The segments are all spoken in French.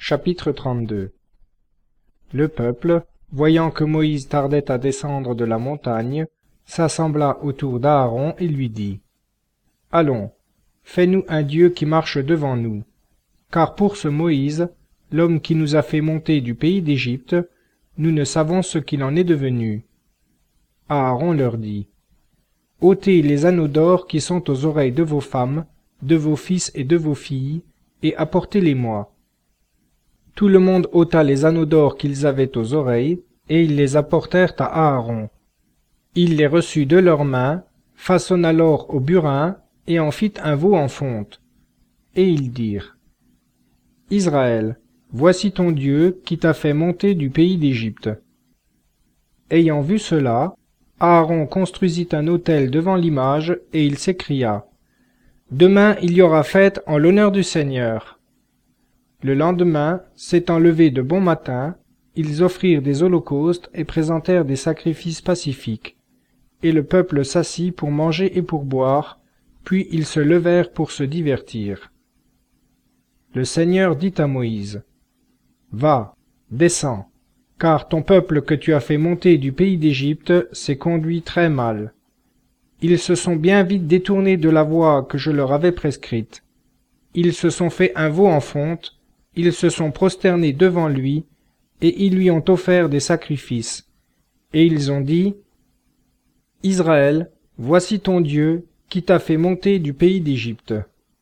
Chapitre 32. Le peuple, voyant que Moïse tardait à descendre de la montagne, s'assembla autour d'Aaron et lui dit : Allons, fais-nous un Dieu qui marche devant nous. Car pour ce Moïse, l'homme qui nous a fait monter du pays d'Égypte, nous ne savons ce qu'il en est devenu. Aaron leur dit : ôtez les anneaux d'or qui sont aux oreilles de vos femmes, de vos fils et de vos filles, et apportez-les-moi. Tout le monde ôta les anneaux d'or qu'ils avaient aux oreilles, et ils les apportèrent à Aaron. Il les reçut de leurs mains, façonna l'or au burin, et en fit un veau en fonte. Et ils dirent : Israël, voici ton Dieu qui t'a fait monter du pays d'Égypte. Ayant vu cela, Aaron construisit un autel devant l'image, et il s'écria : Demain il y aura fête en l'honneur du Seigneur. Le lendemain, s'étant levés de bon matin, ils offrirent des holocaustes et présentèrent des sacrifices pacifiques. Et le peuple s'assit pour manger et pour boire, puis ils se levèrent pour se divertir. Le Seigneur dit à Moïse : Va, descends, car ton peuple que tu as fait monter du pays d'Égypte s'est conduit très mal. Ils se sont bien vite détournés de la voie que je leur avais prescrite. Ils se sont fait un veau en fonte, ils se sont prosternés devant lui, et ils lui ont offert des sacrifices. Et ils ont dit : Israël, voici ton Dieu, qui t'a fait monter du pays d'Égypte.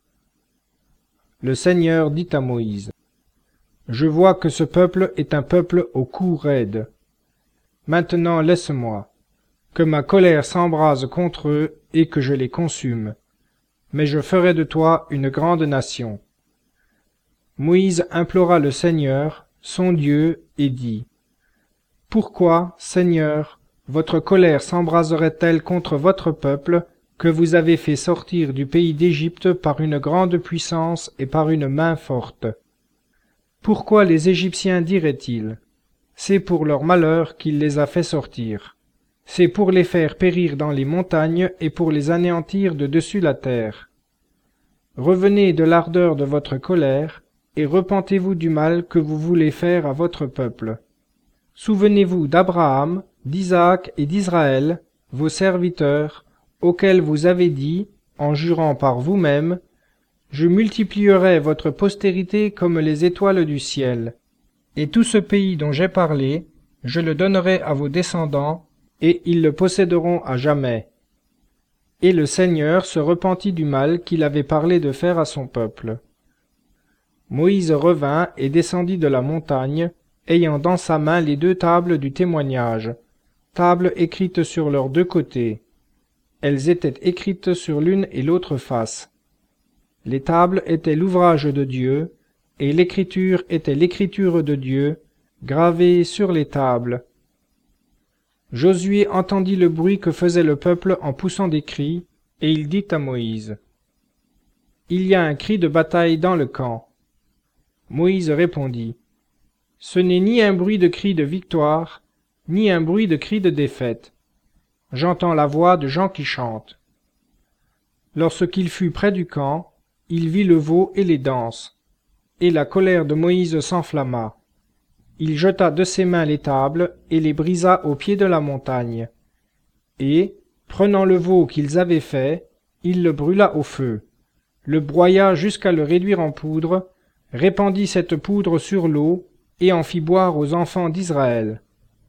Le Seigneur dit à Moïse : Je vois que ce peuple est un peuple au cou raide. Maintenant laisse-moi, que ma colère s'embrase contre eux et que je les consume. Mais je ferai de toi une grande nation. Moïse implora le Seigneur, son Dieu, et dit : Pourquoi, Seigneur, votre colère s'embraserait-elle contre votre peuple, que vous avez fait sortir du pays d'Égypte par une grande puissance et par une main forte? Pourquoi les Égyptiens diraient-ils : C'est pour leur malheur qu'il les a fait sortir. C'est pour les faire périr dans les montagnes et pour les anéantir de dessus la terre. Revenez de l'ardeur de votre colère, et repentez-vous du mal que vous voulez faire à votre peuple. Souvenez-vous d'Abraham, d'Isaac et d'Israël, vos serviteurs, auxquels vous avez dit, en jurant par vous-même : Je multiplierai votre postérité comme les étoiles du ciel. Et tout ce pays dont j'ai parlé, je le donnerai à vos descendants, et ils le posséderont à jamais. Et le Seigneur se repentit du mal qu'il avait parlé de faire à son peuple. Moïse revint et descendit de la montagne, ayant dans sa main les 2 tables du témoignage, tables écrites sur leurs 2 côtés. Elles étaient écrites sur l'une et l'autre face. Les tables étaient l'ouvrage de Dieu, et l'écriture était l'écriture de Dieu, gravée sur les tables. Josué entendit le bruit que faisait le peuple en poussant des cris, et il dit à Moïse : Il y a un cri de bataille dans le camp. Moïse répondit : Ce n'est ni un bruit de cri de victoire, ni un bruit de cri de défaite. J'entends la voix de gens qui chantent. Lorsqu'il fut près du camp, il vit le veau et les danses. Et la colère de Moïse s'enflamma. Il jeta de ses mains les tables et les brisa au pied de la montagne. Et, prenant le veau qu'ils avaient fait, il le brûla au feu, le broya jusqu'à le réduire en poudre, répandit cette poudre sur l'eau et en fit boire aux enfants d'Israël.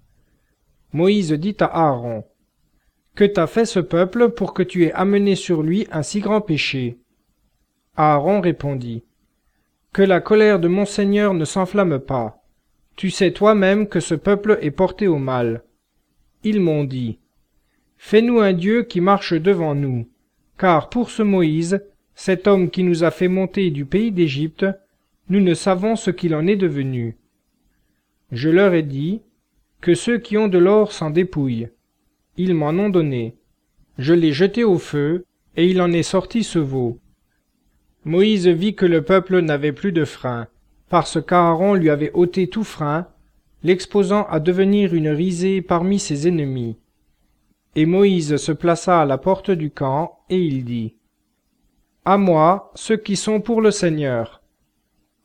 Moïse dit à Aaron : Que t'a fait ce peuple pour que tu aies amené sur lui un si grand péché ? Aaron répondit : Que la colère de mon Seigneur ne s'enflamme pas. Tu sais toi-même que ce peuple est porté au mal. Ils m'ont dit : Fais-nous un Dieu qui marche devant nous, car pour ce Moïse, cet homme qui nous a fait monter du pays d'Égypte, nous ne savons ce qu'il en est devenu. Je leur ai dit : Que ceux qui ont de l'or s'en dépouillent. Ils m'en ont donné. Je l'ai jeté au feu, et il en est sorti ce veau. Moïse vit que le peuple n'avait plus de frein, parce qu'Aaron lui avait ôté tout frein, l'exposant à devenir une risée parmi ses ennemis. Et Moïse se plaça à la porte du camp, et il dit : À moi, ceux qui sont pour le Seigneur.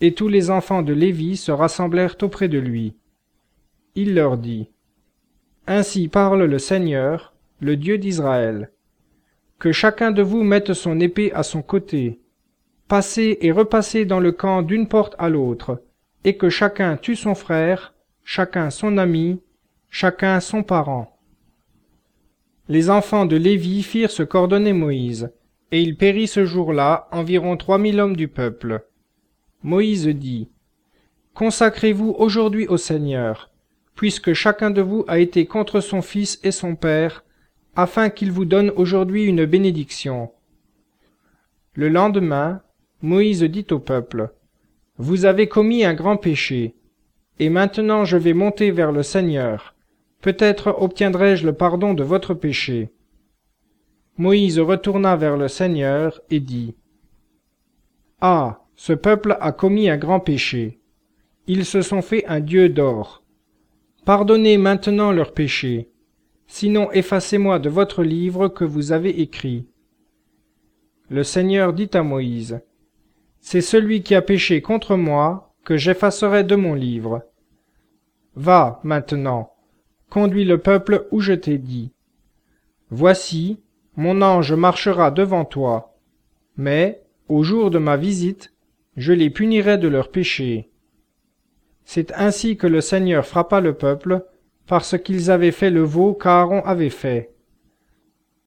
Et tous les enfants de Lévi se rassemblèrent auprès de lui. Il leur dit, Ainsi parle le Seigneur, le Dieu d'Israël. Que chacun de vous mette son épée à son côté. Passez et repassez dans le camp d'une porte à l'autre, et que chacun tue son frère, chacun son ami, chacun son parent. Les enfants de Lévi firent ce qu'ordonnait Moïse, et il périt ce jour-là environ 3000 hommes du peuple. Moïse dit, Consacrez-vous aujourd'hui au Seigneur, puisque chacun de vous a été contre son fils et son père, afin qu'il vous donne aujourd'hui une bénédiction. Le lendemain, Moïse dit au peuple, Vous avez commis un grand péché, et maintenant je vais monter vers le Seigneur. Peut-être obtiendrai-je le pardon de votre péché. Moïse retourna vers le Seigneur et dit, Ah, ce peuple a commis un grand péché. Ils se sont fait un dieu d'or. Pardonnez maintenant leur péché, sinon effacez-moi de votre livre que vous avez écrit. Le Seigneur dit à Moïse, C'est celui qui a péché contre moi que j'effacerai de mon livre. Va, maintenant, conduis le peuple où je t'ai dit. Voici, mon ange marchera devant toi, mais, au jour de ma visite, je les punirai de leurs péchés. C'est ainsi que le Seigneur frappa le peuple, parce qu'ils avaient fait le veau qu'Aaron avait fait.